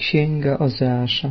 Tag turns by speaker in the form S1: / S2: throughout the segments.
S1: Księga Ozeasza.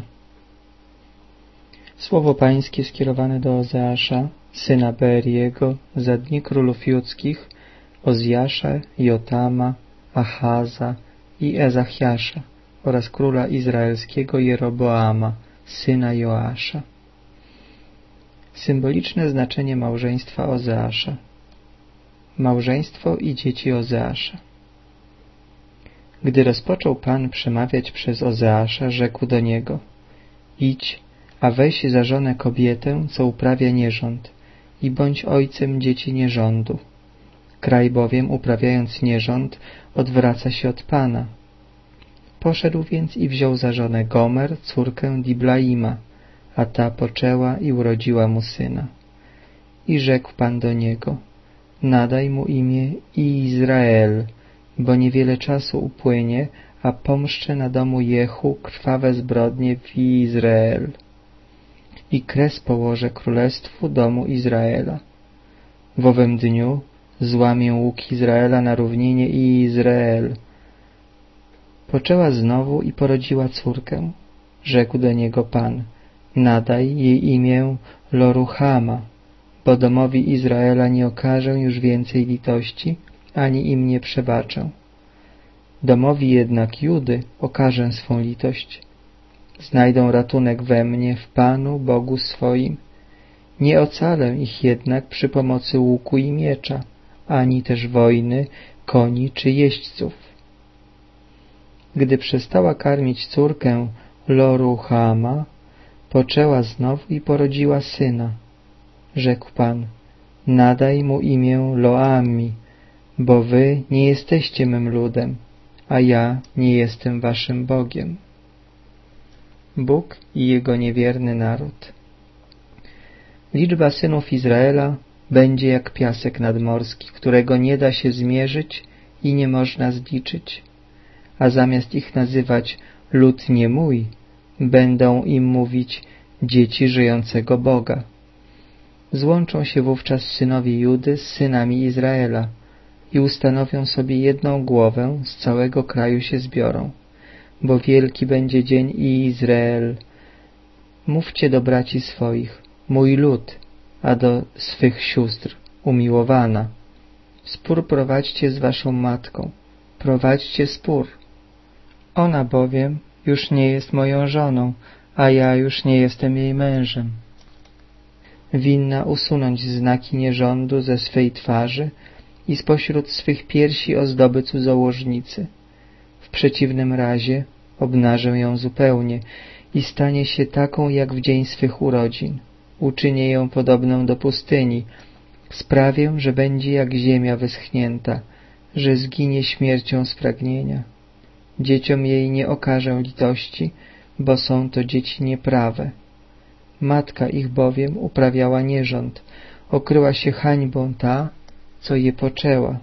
S1: Słowo Pańskie skierowane do Ozeasza, syna Beeriego, za dni królów judzkich, Ozjasza, Jotama, Achaza i Ezachiasza oraz króla izraelskiego Jeroboama, syna Joasza. Symboliczne znaczenie małżeństwa Ozeasza. Małżeństwo i dzieci Ozeasza. Gdy rozpoczął Pan przemawiać przez Ozeasza, rzekł do niego: idź, a weź za żonę kobietę, co uprawia nierząd, i bądź ojcem dzieci nierządu. Kraj bowiem, uprawiając nierząd, odwraca się od Pana. Poszedł więc i wziął za żonę Gomer, córkę Diblaima, a ta poczęła i urodziła mu syna. I rzekł Pan do niego: nadaj mu imię Izrael, bo niewiele czasu upłynie, a pomszczę na domu Jehu krwawe zbrodnie w Izrael. I kres położę królestwu domu Izraela. W owym dniu złamię łuk Izraela na równinie Izrael. Poczęła znowu i porodziła córkę. Rzekł do niego Pan: nadaj jej imię Loruhama, bo domowi Izraela nie okażę już więcej litości, ani im nie przebaczę. Domowi jednak Judy okażę swą litość. Znajdą ratunek we mnie, w Panu, Bogu swoim. Nie ocalę ich jednak przy pomocy łuku i miecza, ani też wojny, koni czy jeźdźców. Gdy przestała karmić córkę Loruhama, poczęła znowu i porodziła syna. Rzekł Pan: nadaj mu imię Loami, bo wy nie jesteście mym ludem, a ja nie jestem waszym Bogiem. Bóg i jego niewierny naród. Liczba synów Izraela będzie jak piasek nadmorski, którego nie da się zmierzyć i nie można zliczyć, a zamiast ich nazywać lud nie mój, będą im mówić dzieci żyjącego Boga. Złączą się wówczas synowie Judy z synami Izraela i ustanowią sobie jedną głowę, z całego kraju się zbiorą, bo wielki będzie dzień Izrael. Mówcie do braci swoich: mój lud, a do swych sióstr: umiłowana. Spór prowadźcie z waszą matką, prowadźcie spór. Ona bowiem już nie jest moją żoną, a ja już nie jestem jej mężem. Winna usunąć znaki nierządu ze swej twarzy i spośród swych piersi ozdoby cudzołożnicy. W przeciwnym razie obnażę ją zupełnie i stanie się taką jak w dzień swych urodzin. Uczynię ją podobną do pustyni. Sprawię, że będzie jak ziemia wyschnięta, że zginie śmiercią z pragnienia. Dzieciom jej nie okażę litości, bo są to dzieci nieprawe. Matka ich bowiem uprawiała nierząd, okryła się hańbą ta, co je poczęła.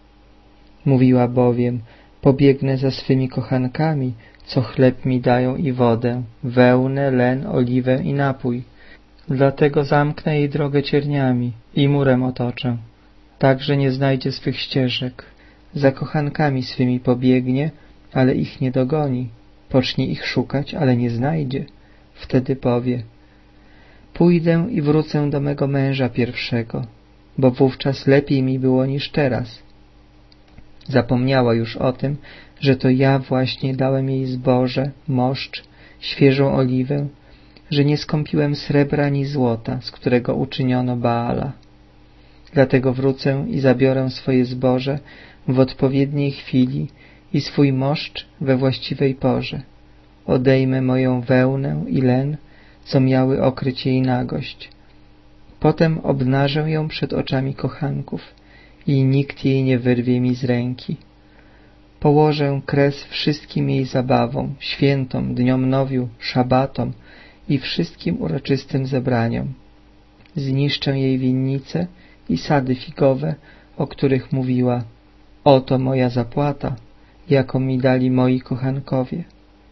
S1: Mówiła bowiem: pobiegnę za swymi kochankami, co chleb mi dają i wodę, wełnę, len, oliwę i napój. Dlatego zamknę jej drogę cierniami i murem otoczę, tak że nie znajdzie swych ścieżek. Za kochankami swymi pobiegnie, ale ich nie dogoni. Pocznie ich szukać, ale nie znajdzie. Wtedy powie: pójdę i wrócę do mego męża pierwszego, bo wówczas lepiej mi było niż teraz. Zapomniała już o tym, że to ja właśnie dałem jej zboże, moszcz, świeżą oliwę, że nie skąpiłem srebra ani złota, z którego uczyniono Baala. Dlatego wrócę i zabiorę swoje zboże w odpowiedniej chwili i swój moszcz we właściwej porze. Odejmę moją wełnę i len, co miały okryć jej nagość. Potem obnażę ją przed oczami kochanków i nikt jej nie wyrwie mi z ręki. Położę kres wszystkim jej zabawom, świętom, dniom nowiu, szabatom i wszystkim uroczystym zebraniom. Zniszczę jej winnice i sady figowe, o których mówiła: oto moja zapłata, jaką mi dali moi kochankowie.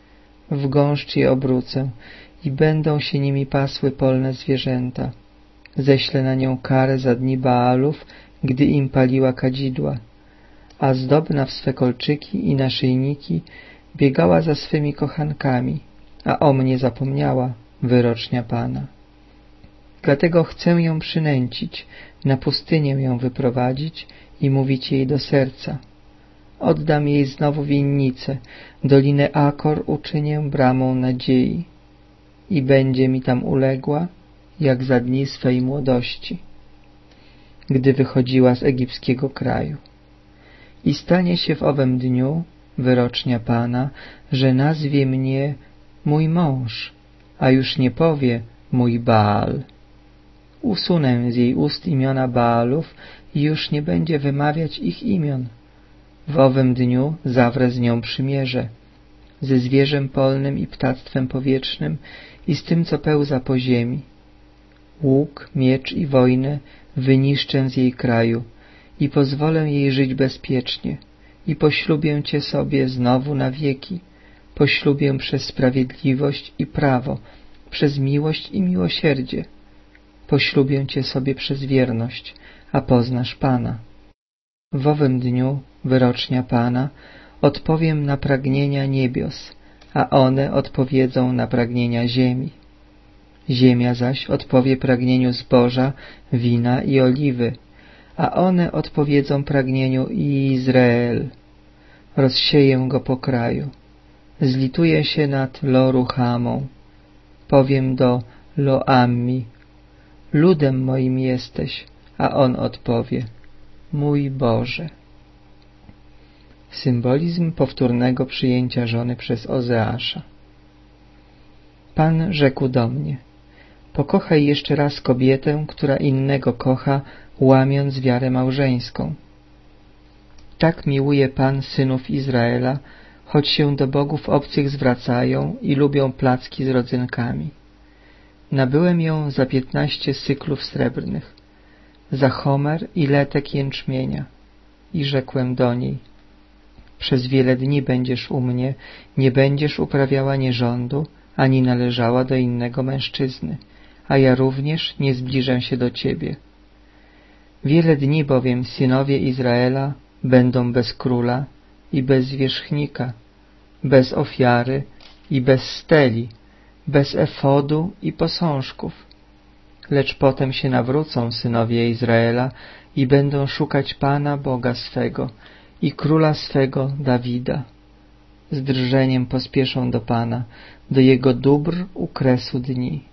S1: W gąszcz je obrócę i będą się nimi pasły polne zwierzęta. Ześlę na nią karę za dni Baalów, gdy im paliła kadzidła, a zdobna w swe kolczyki i naszyjniki biegała za swymi kochankami, a o mnie zapomniała, wyrocznia Pana. Dlatego chcę ją przynęcić, na pustynię ją wyprowadzić i mówić jej do serca. Oddam jej znowu winnicę, dolinę Akor uczynię bramą nadziei i będzie mi tam uległa, jak za dni swej młodości, gdy wychodziła z egipskiego kraju. I stanie się w owym dniu, wyrocznia Pana, że nazwie mnie mój mąż, a już nie powie mój Baal. Usunę z jej ust imiona Baalów i już nie będzie wymawiać ich imion. W owym dniu zawrę z nią przymierze, ze zwierzem polnym i ptactwem powietrznym i z tym, co pełza po ziemi. Łuk, miecz i wojnę wyniszczę z jej kraju i pozwolę jej żyć bezpiecznie i poślubię Cię sobie znowu na wieki. Poślubię przez sprawiedliwość i prawo, przez miłość i miłosierdzie. Poślubię Cię sobie przez wierność, a poznasz Pana. W owym dniu, wyrocznia Pana, odpowiem na pragnienia niebios, a one odpowiedzą na pragnienia ziemi. Ziemia zaś odpowie pragnieniu zboża, wina i oliwy, a one odpowiedzą pragnieniu Izrael. Rozsieję go po kraju. Zlituję się nad Lo-ruhamą. Powiem do Lo-ammi: ludem moim jesteś, a on odpowie: mój Boże. Symbolizm powtórnego przyjęcia żony przez Ozeasza. Pan rzekł do mnie: pokochaj jeszcze raz kobietę, która innego kocha, łamiąc wiarę małżeńską. Tak miłuje Pan synów Izraela, choć się do bogów obcych zwracają i lubią placki z rodzynkami. Nabyłem ją za 15 syklów srebrnych, za homer i letek jęczmienia i rzekłem do niej: przez wiele dni będziesz u mnie, nie będziesz uprawiała nierządu, ani należała do innego mężczyzny, a ja również nie zbliżę się do ciebie. Wiele dni bowiem synowie Izraela będą bez króla i bez zwierzchnika, bez ofiary i bez steli, bez efodu i posążków. Lecz potem się nawrócą synowie Izraela i będą szukać Pana Boga swego i króla swego Dawida. Z drżeniem pospieszą do Pana, do Jego dóbr u kresu dni.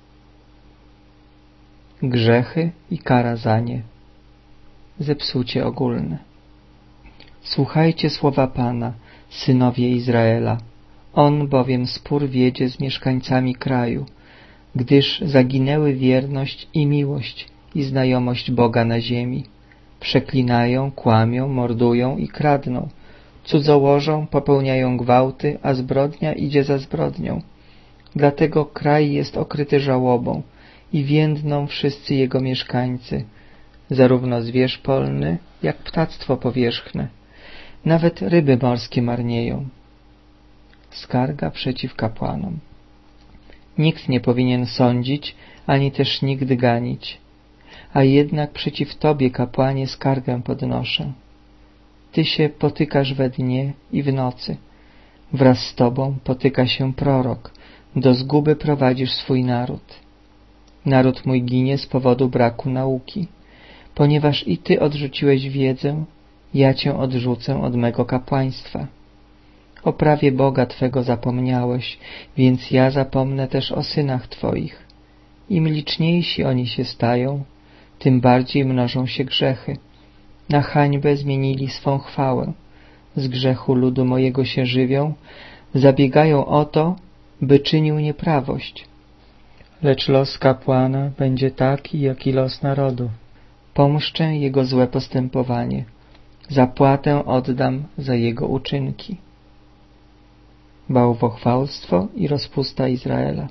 S1: Grzechy i kara za nie. Zepsucie ogólne. Słuchajcie słowa Pana, synowie Izraela. On bowiem spór wiedzie z mieszkańcami kraju, gdyż zaginęły wierność i miłość i znajomość Boga na ziemi. Przeklinają, kłamią, mordują i kradną. Cudzołożą, popełniają gwałty, a zbrodnia idzie za zbrodnią. Dlatego kraj jest okryty żałobą i więdną wszyscy jego mieszkańcy, zarówno zwierz polny, jak ptactwo powierzchne. Nawet ryby morskie marnieją. Skarga przeciw kapłanom. Nikt nie powinien sądzić, ani też nigdy ganić. A jednak przeciw Tobie, kapłanie, skargę podnoszę. Ty się potykasz we dnie i w nocy. Wraz z Tobą potyka się prorok. Do zguby prowadzisz swój naród. Naród mój ginie z powodu braku nauki. Ponieważ i Ty odrzuciłeś wiedzę, ja Cię odrzucę od mego kapłaństwa. O prawie Boga Twego zapomniałeś, więc ja zapomnę też o synach Twoich. Im liczniejsi oni się stają, tym bardziej mnożą się grzechy. Na hańbę zmienili swą chwałę. Z grzechu ludu mojego się żywią, zabiegają o to, by czynił nieprawość. Lecz los kapłana będzie taki, jak i los narodu. Pomszczę jego złe postępowanie. Zapłatę oddam za jego uczynki. Bałwochwalstwo i rozpusta Izraela.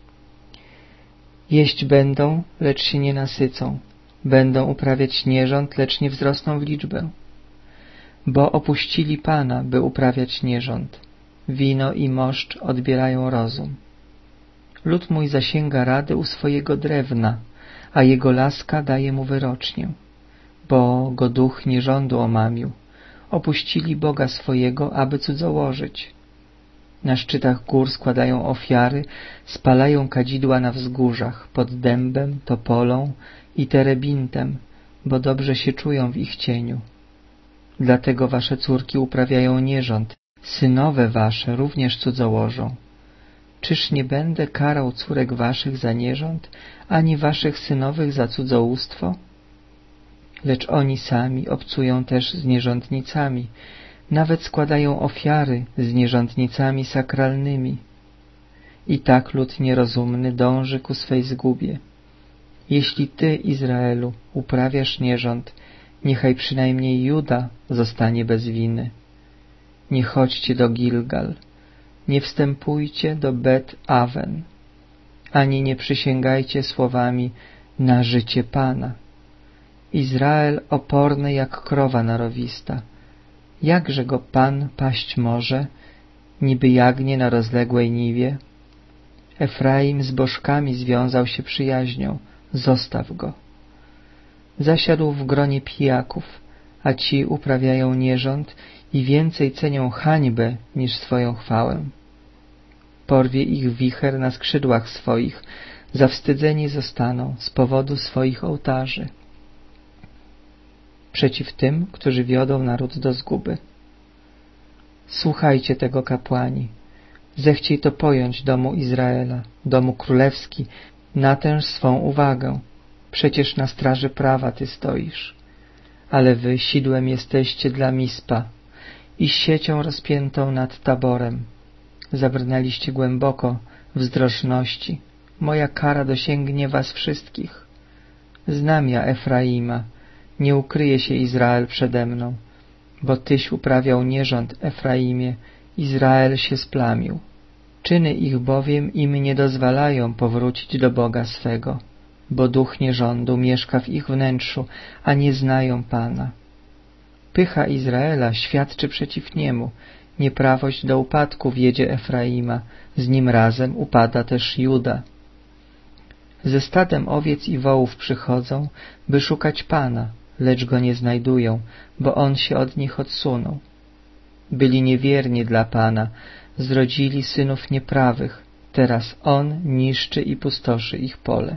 S1: Jeść będą, lecz się nie nasycą. Będą uprawiać nierząd, lecz nie wzrosną w liczbę. Bo opuścili Pana, by uprawiać nierząd. Wino i moszcz odbierają rozum. Lud mój zasięga rady u swojego drewna, a jego laska daje mu wyrocznię. Bo go duch nierządu omamił. Opuścili Boga swojego, aby cudzołożyć. Na szczytach gór składają ofiary, spalają kadzidła na wzgórzach, pod dębem, topolą i terebintem, bo dobrze się czują w ich cieniu. Dlatego wasze córki uprawiają nierząd, synowe wasze również cudzołożą. Czyż nie będę karał córek waszych za nierząd, ani waszych synowych za cudzołóstwo? Lecz oni sami obcują też z nierządnicami, nawet składają ofiary z nierządnicami sakralnymi. I tak lud nierozumny dąży ku swej zgubie. Jeśli ty, Izraelu, uprawiasz nierząd, niechaj przynajmniej Juda zostanie bez winy. Nie chodźcie do Gilgal, nie wstępujcie do Bet-Awen, ani nie przysięgajcie słowami na życie Pana. Izrael oporny jak krowa narowista. Jakże go Pan paść może, niby jagnię na rozległej niwie? Efraim z bożkami związał się przyjaźnią, zostaw go. Zasiadł w gronie pijaków, a ci uprawiają nierząd i więcej cenią hańbę niż swoją chwałę. Porwie ich wicher na skrzydłach swoich, zawstydzeni zostaną z powodu swoich ołtarzy. Przeciw tym, którzy wiodą naród do zguby. Słuchajcie tego, kapłani. Zechciej to pojąć, domu Izraela, domu królewski, natęż swą uwagę. Przecież na straży prawa ty stoisz. Ale wy sidłem jesteście dla Mispa i siecią rozpiętą nad Taborem. Zabrnęliście głęboko w zdrożności. Moja kara dosięgnie was wszystkich. Znam ja Efraima, nie ukryje się Izrael przede mną, bo tyś uprawiał nierząd, Efraimie, Izrael się splamił. Czyny ich bowiem im nie dozwalają powrócić do Boga swego, bo duch nierządu mieszka w ich wnętrzu, a nie znają Pana. Pycha Izraela świadczy przeciw niemu, nieprawość do upadku wiedzie Efraima, z nim razem upada też Juda. Ze stadem owiec i wołów przychodzą, by szukać Pana, lecz go nie znajdują, bo on się od nich odsunął. Byli niewierni dla Pana, zrodzili synów nieprawych, teraz on niszczy i pustoszy ich pole.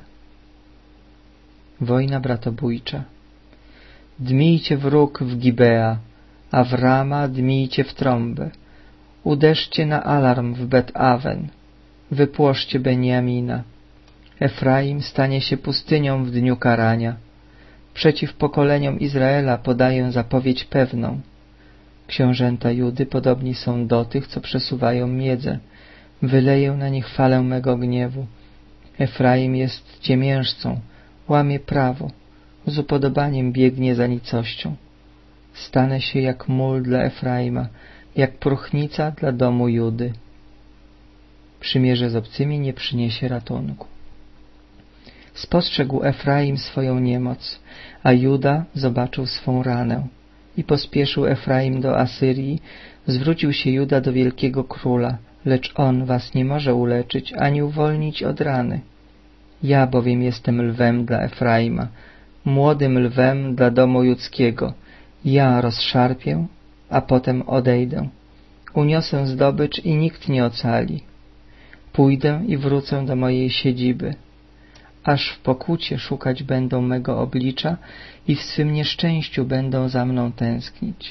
S1: Wojna bratobójcza. Dmijcie wróg w Gibea, a w Rama dmijcie w trąbę. Uderzcie na alarm w Bet-Awen, wypłoszcie Benjamina. Efraim stanie się pustynią w dniu karania. Przeciw pokoleniom Izraela podaję zapowiedź pewną. Książęta Judy podobni są do tych, co przesuwają miedzę. Wyleję na nich falę mego gniewu. Efraim jest ciemiężcą, łamie prawo, z upodobaniem biegnie za nicością. Stanę się jak mól dla Efraima, jak próchnica dla domu Judy. Przymierze z obcymi nie przyniesie ratunku. Spostrzegł Efraim swoją niemoc, a Juda zobaczył swą ranę. I pospieszył Efraim do Asyrii, zwrócił się Juda do wielkiego króla, lecz on was nie może uleczyć ani uwolnić od rany. Ja bowiem jestem lwem dla Efraima, młodym lwem dla domu judzkiego. Ja rozszarpię, a potem odejdę. Uniosę zdobycz i nikt nie ocali. Pójdę i wrócę do mojej siedziby. Aż w pokucie szukać będą mego oblicza i w swym nieszczęściu będą za mną tęsknić.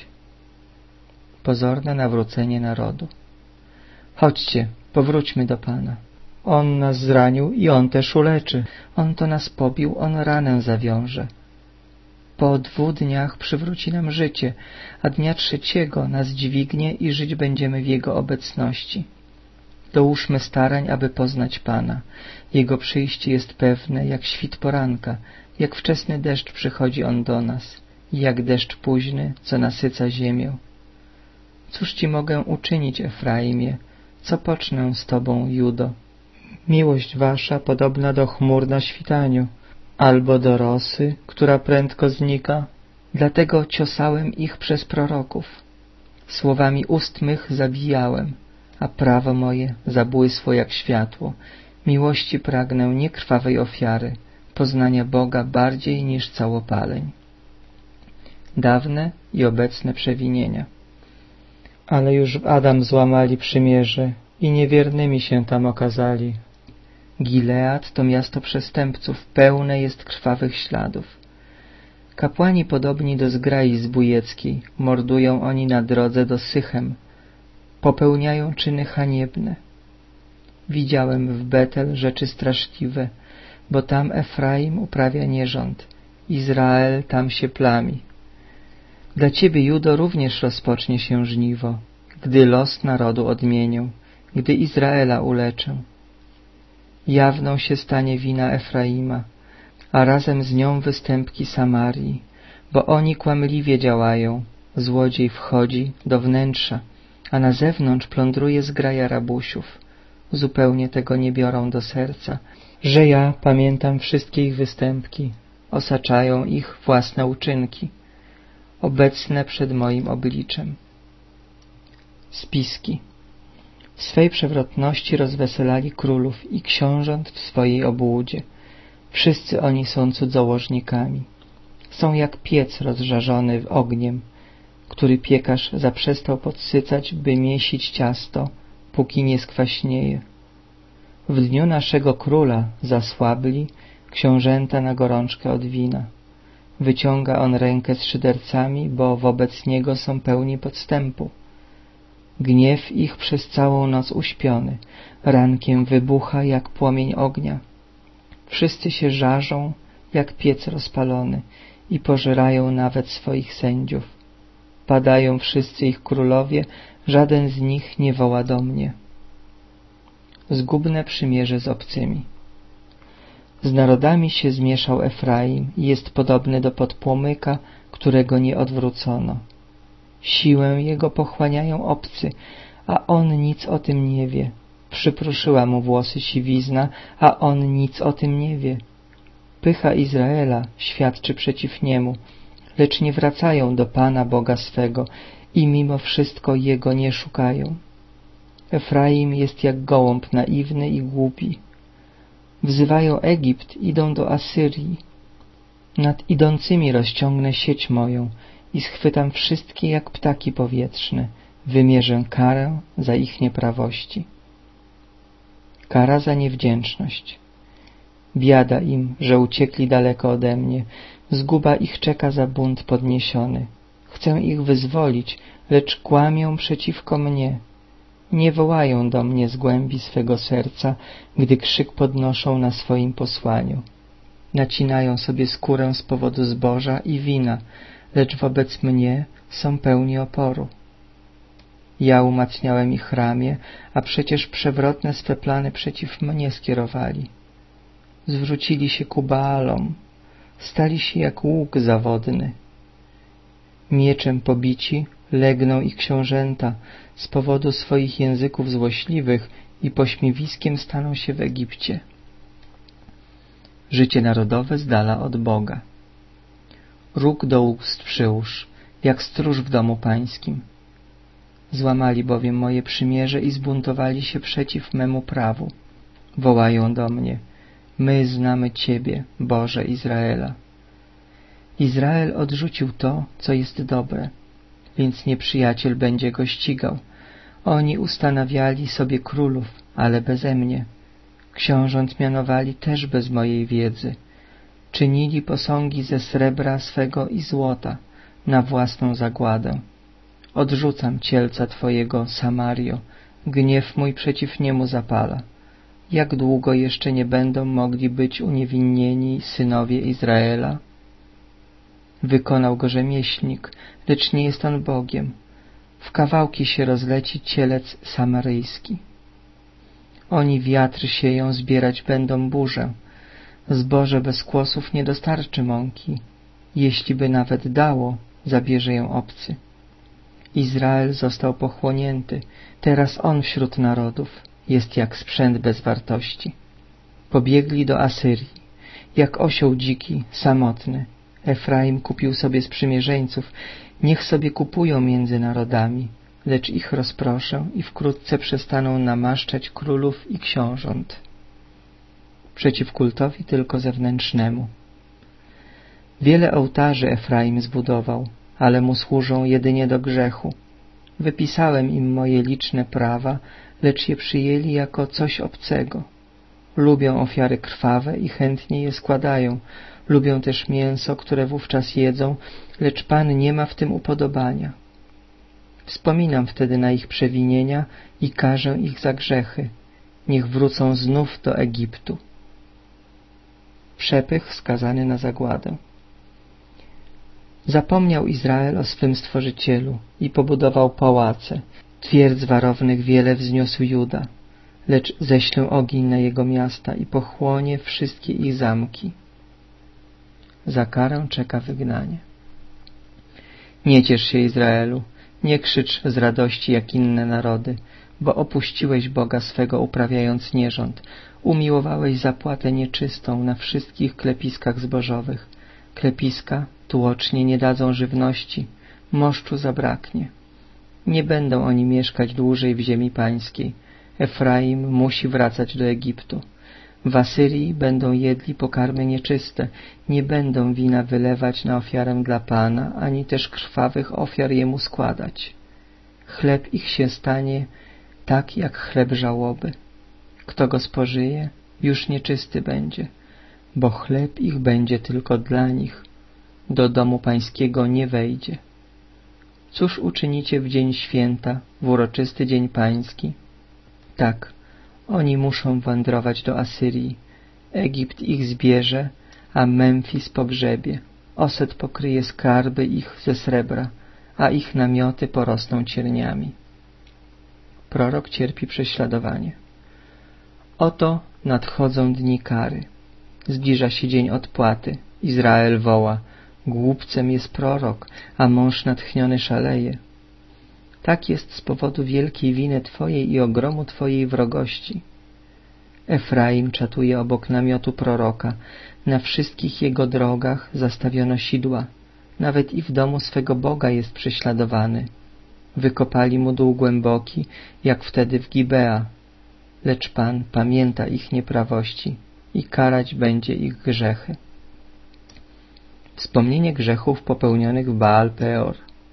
S1: Pozorne nawrócenie narodu. Chodźcie, powróćmy do Pana. On nas zranił i On też uleczy. On to nas pobił, On ranę zawiąże. Po 2 dniach przywróci nam życie, a dnia 3 nas dźwignie i żyć będziemy w Jego obecności. Dołóżmy starań, aby poznać Pana. Jego przyjście jest pewne, jak świt poranka, jak wczesny deszcz przychodzi On do nas, i jak deszcz późny, co nasyca ziemię. Cóż Ci mogę uczynić, Efraimie? Co pocznę z Tobą, Judo? Miłość Wasza podobna do chmur na świtaniu, albo do rosy, która prędko znika. Dlatego ciosałem ich przez proroków. Słowami ust mych zabijałem, a prawo moje zabłysło jak światło. Miłości pragnę, nie krwawej ofiary, poznania Boga bardziej niż całopaleń. Dawne i obecne przewinienia. Ale już w Adam złamali przymierze, i niewiernymi się tam okazali. Gilead to miasto przestępców, pełne jest krwawych śladów. Kapłani podobni do zgrai zbójeckiej, mordują oni na drodze do Sychem, popełniają czyny haniebne. Widziałem w Betel rzeczy straszliwe, bo tam Efraim uprawia nierząd, Izrael tam się plami. Dla ciebie, Judo, również rozpocznie się żniwo, gdy los narodu odmienię, gdy Izraela uleczę. Jawną się stanie wina Efraima, a razem z nią występki Samarii, bo oni kłamliwie działają, złodziej wchodzi do wnętrza, a na zewnątrz plądruje zgraja rabusiów. Zupełnie tego nie biorą do serca, że ja pamiętam wszystkie ich występki, osaczają ich własne uczynki, obecne przed moim obliczem. Spiski. W swej przewrotności rozweselali królów i książąt w swojej obłudzie. Wszyscy oni są cudzołożnikami. Są jak piec rozżarzony ogniem, który piekarz zaprzestał podsycać, by miesić ciasto, póki nie skwaśnieje. W dniu naszego króla zasłabli książęta na gorączkę od wina. Wyciąga on rękę z szydercami, bo wobec niego są pełni podstępu. Gniew ich przez całą noc uśpiony, rankiem wybucha jak płomień ognia. Wszyscy się żarzą jak piec rozpalony i pożerają nawet swoich sędziów. Padają wszyscy ich królowie, żaden z nich nie woła do mnie. Zgubne przymierze z obcymi. Z narodami się zmieszał Efraim i jest podobny do podpłomyka, którego nie odwrócono. Siłę jego pochłaniają obcy, a on nic o tym nie wie. Przypruszyła mu włosy siwizna, a on nic o tym nie wie. Pycha Izraela świadczy przeciw niemu, lecz nie wracają do Pana Boga swego i mimo wszystko Jego nie szukają. Efraim jest jak gołąb naiwny i głupi. Wzywają Egipt, idą do Asyrii. Nad idącymi rozciągnę sieć moją i schwytam wszystkie jak ptaki powietrzne. Wymierzę karę za ich nieprawości. Kara za niewdzięczność. Biada im, że uciekli daleko ode mnie. Zguba ich czeka za bunt podniesiony. Chcę ich wyzwolić, lecz kłamią przeciwko mnie. Nie wołają do mnie z głębi swego serca, gdy krzyk podnoszą na swoim posłaniu. Nacinają sobie skórę z powodu zboża i wina, lecz wobec mnie są pełni oporu. Ja umacniałem ich ramię, a przecież przewrotne swe plany przeciw mnie skierowali. Zwrócili się ku Baalom, stali się jak łuk zawodny. Mieczem pobici legną ich książęta z powodu swoich języków złośliwych i pośmiewiskiem staną się w Egipcie. Życie narodowe z dala od Boga. Róg do ust przyłóż, jak stróż w domu pańskim. Złamali bowiem moje przymierze i zbuntowali się przeciw memu prawu. Wołają do mnie: my znamy Ciebie, Boże Izraela. Izrael odrzucił to, co jest dobre, więc nieprzyjaciel będzie go ścigał. Oni ustanawiali sobie królów, ale beze mnie. Książąt mianowali też bez mojej wiedzy. Czynili posągi ze srebra swego i złota na własną zagładę. Odrzucam cielca Twojego, Samario, gniew mój przeciw niemu zapala. Jak długo jeszcze nie będą mogli być uniewinnieni synowie Izraela? Wykonał go rzemieślnik, lecz nie jest on Bogiem. W kawałki się rozleci cielec samaryjski. Oni wiatr sieją, zbierać będą burzę. Zboże bez kłosów nie dostarczy mąki. Jeśli by nawet dało, zabierze ją obcy. Izrael został pochłonięty, teraz on wśród narodów jest jak sprzęt bez wartości. Pobiegli do Asyrii, jak osioł dziki, samotny. Efraim kupił sobie sprzymierzeńców, niech sobie kupują między narodami, lecz ich rozproszę i wkrótce przestaną namaszczać królów i książąt. Przeciw kultowi tylko zewnętrznemu. Wiele ołtarzy Efraim zbudował, ale mu służą jedynie do grzechu. Wypisałem im moje liczne prawa, lecz je przyjęli jako coś obcego. Lubią ofiary krwawe i chętnie je składają. Lubią też mięso, które wówczas jedzą, lecz Pan nie ma w tym upodobania. Wspominam wtedy na ich przewinienia i karzę ich za grzechy. Niech wrócą znów do Egiptu. Przepych skazany na zagładę. Zapomniał Izrael o swym Stworzycielu i pobudował pałace. Twierdz warownych wiele wzniósł Juda, lecz ześlę ogień na jego miasta i pochłonie wszystkie ich zamki. Za karę czeka wygnanie. Nie ciesz się, Izraelu, nie krzycz z radości jak inne narody, bo opuściłeś Boga swego, uprawiając nierząd. Umiłowałeś zapłatę nieczystą na wszystkich klepiskach zbożowych. Klepiska tłocznie nie dadzą żywności, moszczu zabraknie. Nie będą oni mieszkać dłużej w ziemi pańskiej. Efraim musi wracać do Egiptu. W Asyrii będą jedli pokarmy nieczyste, nie będą wina wylewać na ofiarę dla Pana, ani też krwawych ofiar Jemu składać. Chleb ich się stanie tak jak chleb żałoby. Kto go spożyje, już nieczysty będzie, bo chleb ich będzie tylko dla nich. Do domu pańskiego nie wejdzie. Cóż uczynicie w dzień święta, w uroczysty dzień pański? Tak, oni muszą wędrować do Asyrii. Egipt ich zbierze, a Memfis pogrzebie. Oset pokryje skarby ich ze srebra, a ich namioty porosną cierniami. Prorok cierpi prześladowanie. Oto nadchodzą dni kary. Zbliża się dzień odpłaty. Izrael woła: głupcem jest prorok, a mąż natchniony szaleje. Tak jest z powodu wielkiej winy Twojej i ogromu Twojej wrogości. Efraim czatuje obok namiotu proroka. Na wszystkich jego drogach zastawiono sidła. Nawet i w domu swego Boga jest prześladowany. Wykopali mu dół głęboki, jak wtedy w Gibea. Lecz Pan pamięta ich nieprawości i karać będzie ich grzechy. Wspomnienie grzechów popełnionych w Baal Peor.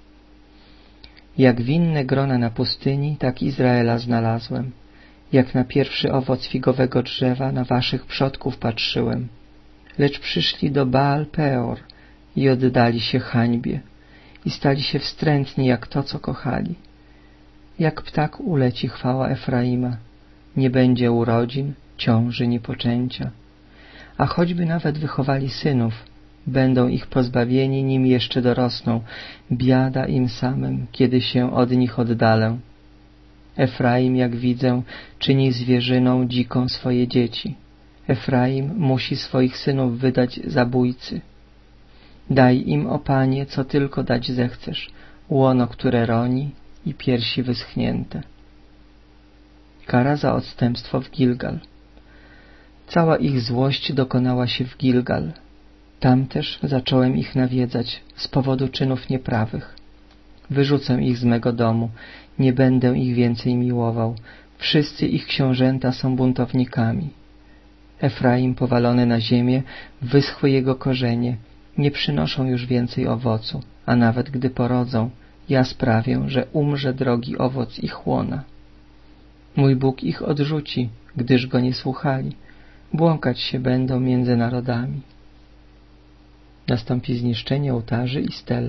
S1: Jak winne grona na pustyni, tak Izraela znalazłem. Jak na pierwszy owoc figowego drzewa na waszych przodków patrzyłem. Lecz przyszli do Baal Peor i oddali się hańbie i stali się wstrętni jak to, co kochali. Jak ptak uleci chwała Efraima. Nie będzie urodzin, ciąży, ni poczęcia. A choćby nawet wychowali synów, będą ich pozbawieni, nim jeszcze dorosną. Biada im samym, kiedy się od nich oddalę. Efraim, jak widzę, czyni zwierzyną dziką swoje dzieci. Efraim musi swoich synów wydać zabójcy. Daj im, o Panie, co tylko dać zechcesz, łono, które roni i piersi wyschnięte. Kara za odstępstwo w Gilgal. Cała ich złość dokonała się w Gilgal. Tam też zacząłem ich nawiedzać z powodu czynów nieprawych. Wyrzucę ich z mego domu, nie będę ich więcej miłował. Wszyscy ich książęta są buntownikami. Efraim powalony na ziemię, wyschły jego korzenie, nie przynoszą już więcej owocu, a nawet gdy porodzą, ja sprawię, że umrze drogi owoc ich łona. Mój Bóg ich odrzuci, gdyż go nie słuchali. Błąkać się będą między narodami. Nastąpi zniszczenie ołtarzy i stel.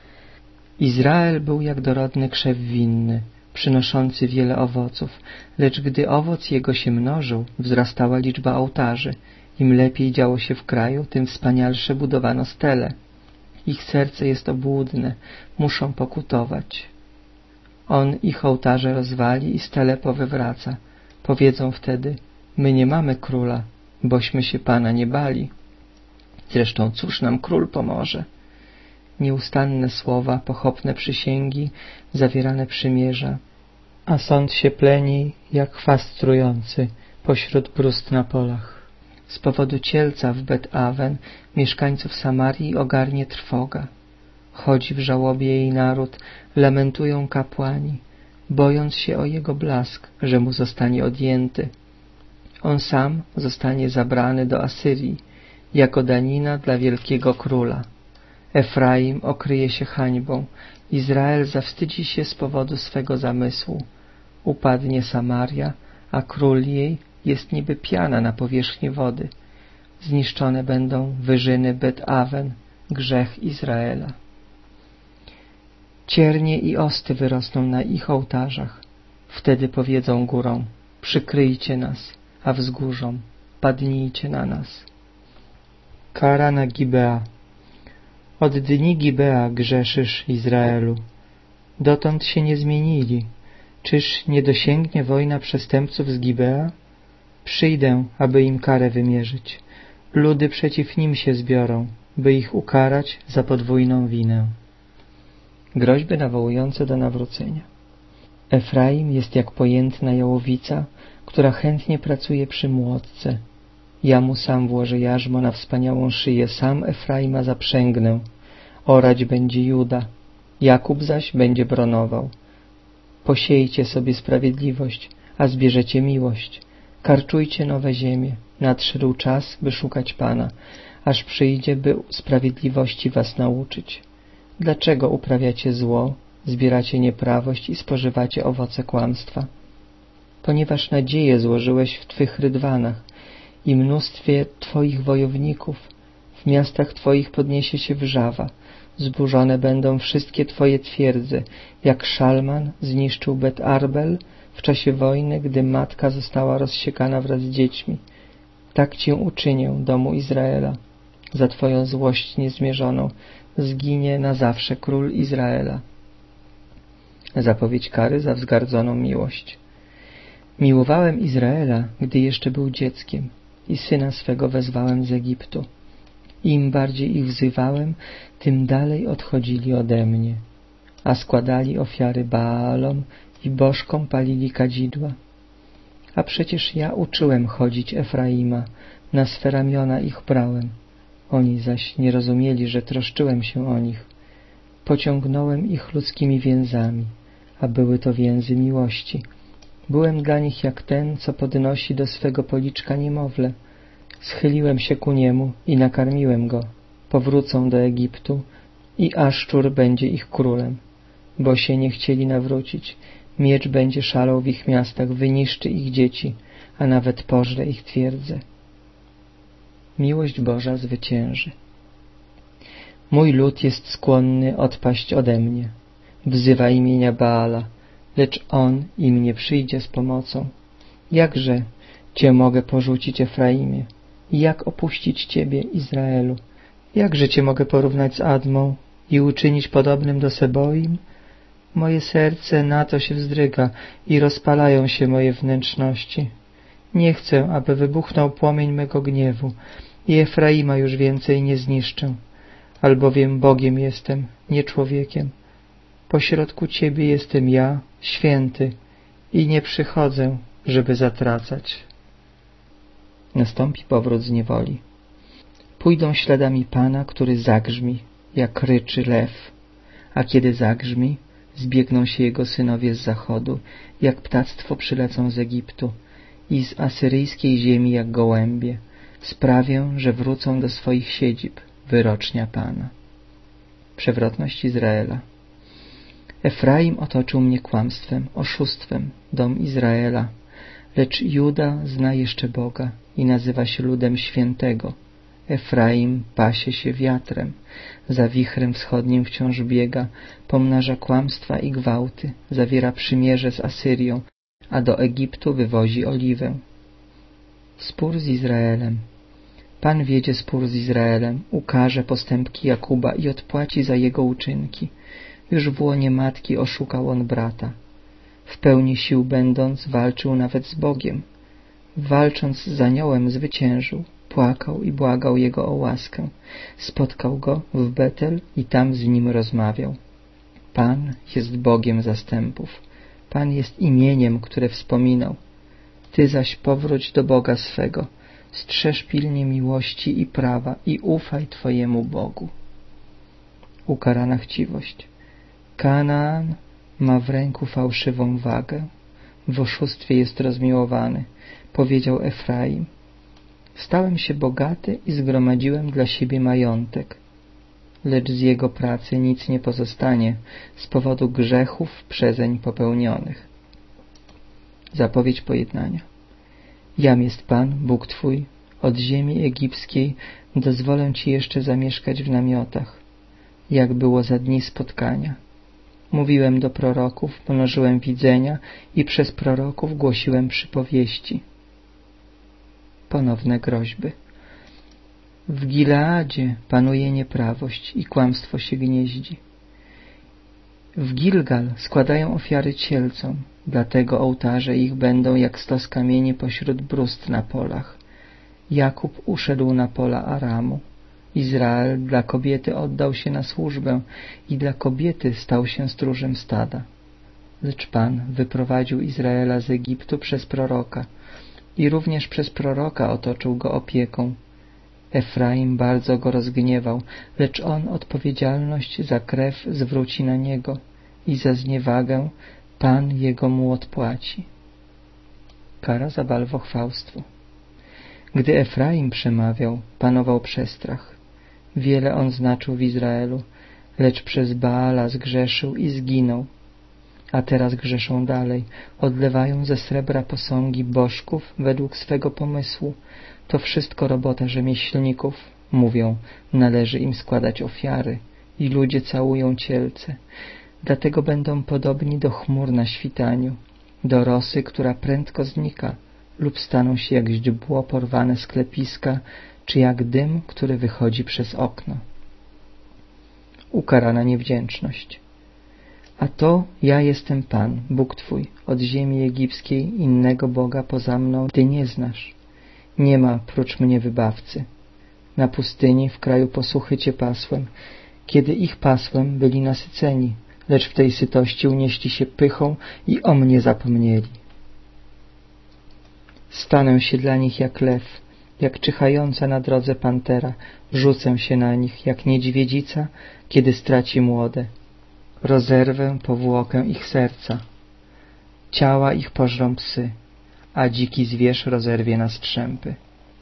S1: Izrael był jak dorodny krzew winny, przynoszący wiele owoców, lecz gdy owoc jego się mnożył, wzrastała liczba ołtarzy. Im lepiej działo się w kraju, tym wspanialsze budowano stele. Ich serce jest obłudne, muszą pokutować. On ich ołtarze rozwali i stele powywraca. Powiedzą wtedy: my nie mamy króla, bośmy się Pana nie bali. Zresztą cóż nam król pomoże? Nieustanne słowa, pochopne przysięgi, zawierane przymierza, a sąd się pleni jak chwast trujący pośród brust na polach. Z powodu cielca w Bet-Awen mieszkańców Samarii ogarnie trwoga. Chodzi w żałobie jej naród, lamentują kapłani, bojąc się o jego blask, że mu zostanie odjęty. On sam zostanie zabrany do Asyrii, jako danina dla wielkiego króla. Efraim okryje się hańbą, Izrael zawstydzi się z powodu swego zamysłu. Upadnie Samaria, a król jej jest niby piana na powierzchni wody. Zniszczone będą wyżyny Bet-Awen, grzech Izraela. Ciernie i osty wyrosną na ich ołtarzach. Wtedy powiedzą górom: przykryjcie nas, a wzgórzom: padnijcie na nas. Kara na Gibea. Od dni Gibea grzeszysz, Izraelu. Dotąd się nie zmienili. Czyż nie dosięgnie wojna przestępców z Gibea? Przyjdę, aby im karę wymierzyć. Ludy przeciw nim się zbiorą, by ich ukarać za podwójną winę. Groźby nawołujące do nawrócenia. Efraim jest jak pojętna jałowica, która chętnie pracuje przy młotce. Ja mu sam włożę jarzmo na wspaniałą szyję, sam Efraima zaprzęgnę. Orać będzie Juda, Jakub zaś będzie bronował. Posiejcie sobie sprawiedliwość, a zbierzecie miłość. Karczujcie nowe ziemie. Nadszedł czas, by szukać Pana, aż przyjdzie, by sprawiedliwości was nauczyć. Dlaczego uprawiacie zło, zbieracie nieprawość i spożywacie owoce kłamstwa? Ponieważ nadzieję złożyłeś w twych rydwanach i mnóstwie twoich wojowników, w miastach twoich podniesie się wrzawa, zburzone będą wszystkie twoje twierdze, jak Szalman zniszczył Bet-Arbel w czasie wojny, gdy matka została rozsiekana wraz z dziećmi. Tak cię uczynię, domu Izraela. Za twoją złość niezmierzoną zginie na zawsze król Izraela. Zapowiedź kary za wzgardzoną miłość. Miłowałem Izraela, gdy jeszcze był dzieckiem, i syna swego wezwałem z Egiptu. Im bardziej ich wzywałem, tym dalej odchodzili ode mnie, a składali ofiary Baalom i bożkom palili kadzidła. A przecież ja uczyłem chodzić Efraima, na swe ramiona ich brałem. Oni zaś nie rozumieli, że troszczyłem się o nich. Pociągnąłem ich ludzkimi więzami, a były to więzy miłości. Byłem dla nich jak ten, co podnosi do swego policzka niemowlę. Schyliłem się ku niemu i nakarmiłem go. Powrócą do Egiptu i Aszczur będzie ich królem. Bo się nie chcieli nawrócić, miecz będzie szalał w ich miastach, wyniszczy ich dzieci, a nawet pożre ich twierdze. Miłość Boża zwycięży. Mój lud jest skłonny odpaść ode mnie. Wzywa imienia Baala, lecz on im nie przyjdzie z pomocą. Jakże Cię mogę porzucić, Efraimie? Jak opuścić Ciebie, Izraelu? Jakże Cię mogę porównać z Admą i uczynić podobnym do Seboim? Moje serce na to się wzdryga i rozpalają się moje wnętrzności. Nie chcę, aby wybuchnął płomień mego gniewu i Efraima już więcej nie zniszczę, albowiem Bogiem jestem, nie człowiekiem. Pośrodku Ciebie jestem ja, święty, i nie przychodzę, żeby zatracać. Nastąpi powrót z niewoli. Pójdą śladami Pana, który zagrzmi, jak ryczy lew, a kiedy zagrzmi, zbiegną się jego synowie z zachodu, jak ptactwo przylecą z Egiptu i z asyryjskiej ziemi jak gołębie. Sprawię, że wrócą do swoich siedzib, wyrocznia Pana. Przewrotność Izraela. Efraim otoczył mnie kłamstwem, oszustwem, dom Izraela, lecz Juda zna jeszcze Boga i nazywa się ludem świętego. Efraim pasie się wiatrem, za wichrem wschodnim wciąż biega, pomnaża kłamstwa i gwałty, zawiera przymierze z Asyrią, a do Egiptu wywozi oliwę. Spór z Izraelem. Pan wiedzie spór z Izraelem, ukaże postępki Jakuba i odpłaci za jego uczynki. Już w łonie matki oszukał on brata. W pełni sił będąc, walczył nawet z Bogiem. Walcząc z aniołem zwyciężył, płakał i błagał jego o łaskę. Spotkał go w Betel i tam z nim rozmawiał. Pan jest Bogiem zastępów. Pan jest imieniem, które wspominał. Ty zaś powróć do Boga swego. Strzeż pilnie miłości i prawa i ufaj Twojemu Bogu. Ukarana chciwość. Kanaan ma w ręku fałszywą wagę. W oszustwie jest rozmiłowany, powiedział Efraim. Stałem się bogaty i zgromadziłem dla siebie majątek. lecz z jego pracy nic nie pozostanie z powodu grzechów przezeń popełnionych. Zapowiedź pojednania. Jam jest Pan, Bóg Twój, od ziemi egipskiej dozwolę Ci jeszcze zamieszkać w namiotach, jak było za dni spotkania. Mówiłem do proroków, mnożyłem widzenia i przez proroków głosiłem przypowieści. Ponowne groźby. W Gileadzie panuje nieprawość i kłamstwo się gnieździ. W Gilgal składają ofiary cielcom, dlatego ołtarze ich będą jak stos kamieni pośród brust na polach. Jakub uszedł na pola Aramu. Izrael dla kobiety oddał się na służbę i dla kobiety stał się stróżem stada. Lecz Pan wyprowadził Izraela z Egiptu przez proroka i również przez proroka otoczył go opieką. Efraim bardzo go rozgniewał, lecz on odpowiedzialność za krew zwróci na niego i za zniewagę Pan jego mu odpłaci. Kara za bałwochwalstwo. Gdy Efraim przemawiał, panował przestrach. Wiele on znaczył w Izraelu, lecz przez Baala zgrzeszył i zginął. A teraz grzeszą dalej, odlewają ze srebra posągi bożków według swego pomysłu. To wszystko robota rzemieślników. Mówią, należy im składać ofiary i ludzie całują cielce. Dlatego będą podobni do chmur na świtaniu, do rosy, która prędko znika, lub staną się jak źdźbło porwane z klepiska, czy jak dym, który wychodzi przez okno. Ukarana niewdzięczność. A to ja jestem Pan, Bóg Twój, od ziemi egipskiej innego Boga poza mną Ty nie znasz. Nie ma prócz mnie wybawcy. Na pustyni w kraju posuchy Cię pasłem. Kiedy ich pasłem, byli nasyceni, lecz w tej sytości unieśli się pychą i o mnie zapomnieli. Stanę się dla nich jak lew, jak czyhająca na drodze pantera. Rzucę się na nich jak niedźwiedzica, kiedy straci młode. Rozerwę powłokę ich serca. Ciała ich pożrą psy, a dziki zwierz rozerwie na strzępy.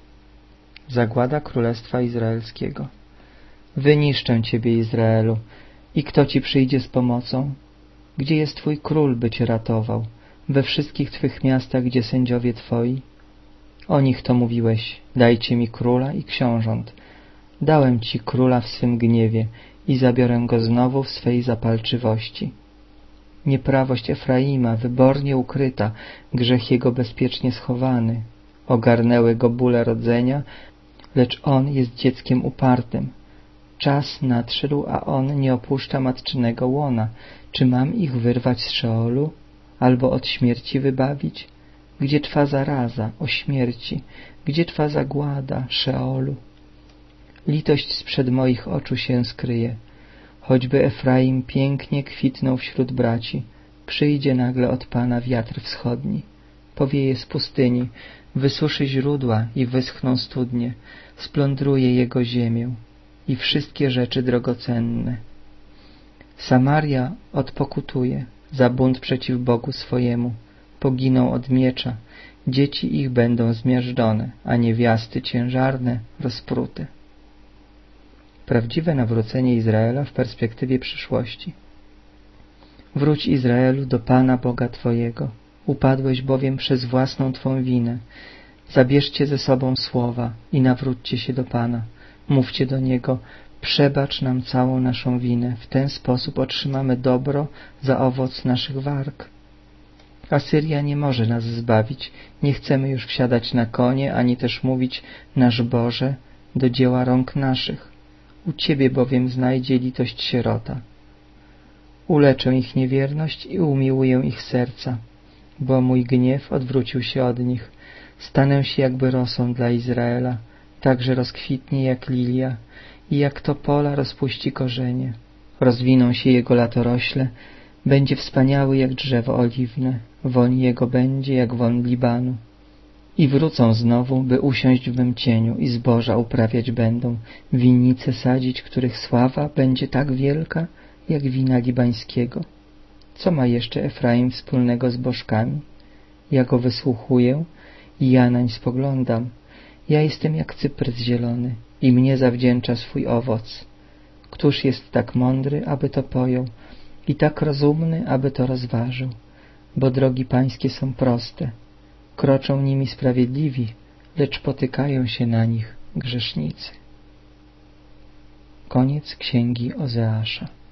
S1: Zagłada Królestwa Izraelskiego. Wyniszczę Ciebie, Izraelu, i kto Ci przyjdzie z pomocą? Gdzie jest Twój król, by Cię ratował? We wszystkich Twych miastach, gdzie sędziowie Twoi? O nich to mówiłeś, dajcie mi króla i książąt. Dałem Ci króla w swym gniewie i zabiorę go znowu w swej zapalczywości. Nieprawość Efraima wybornie ukryta, grzech jego bezpiecznie schowany. Ogarnęły go bóle rodzenia, lecz on jest dzieckiem upartym. Czas nadszedł, a on nie opuszcza matczynego łona. Czy mam ich wyrwać z Szeolu, albo od śmierci wybawić? Gdzie Twa zaraza, o śmierci? Gdzie Twa zagłada, Szeolu? Litość sprzed moich oczu się skryje. Choćby Efraim pięknie kwitnął wśród braci, przyjdzie nagle od Pana wiatr wschodni. Powieje z pustyni, wysuszy źródła i wyschną studnie, splądruje jego ziemię i wszystkie rzeczy drogocenne. Samaria odpokutuje za bunt przeciw Bogu swojemu. Poginą od miecza, dzieci ich będą zmiażdżone, a niewiasty ciężarne rozprute. Prawdziwe nawrócenie Izraela w perspektywie przyszłości. Wróć, Izraelu, do Pana Boga Twojego. Upadłeś bowiem przez własną Twą winę. Zabierzcie ze sobą słowa i nawróćcie się do Pana. Mówcie do Niego, przebacz nam całą naszą winę. W ten sposób otrzymamy dobro za owoc naszych warg. Asyria nie może nas zbawić. Nie chcemy już wsiadać na konie, ani też mówić, nasz Boże, do dzieła rąk naszych. U Ciebie bowiem znajdzie litość sierota. Uleczę ich niewierność i umiłuję ich serca, bo mój gniew odwrócił się od nich. Stanę się jakby rosą dla Izraela, także rozkwitnie jak lilia i jak topola rozpuści korzenie. Rozwiną się jego latorośle, będzie wspaniały jak drzewo oliwne, woń jego będzie jak woń Libanu. I wrócą znowu, by usiąść w mym cieniu i zboża uprawiać będą, winnice sadzić, których sława będzie tak wielka, jak wina libańskiego. Co ma jeszcze Efraim wspólnego z bożkami? Ja go wysłuchuję i ja nań spoglądam. Ja jestem jak cyprys zielony i mnie zawdzięcza swój owoc. Któż jest tak mądry, aby to pojął, i tak rozumny, aby to rozważył? Bo drogi Pańskie są proste, kroczą nimi sprawiedliwi, lecz potykają się na nich grzesznicy. Koniec księgi Ozeasza.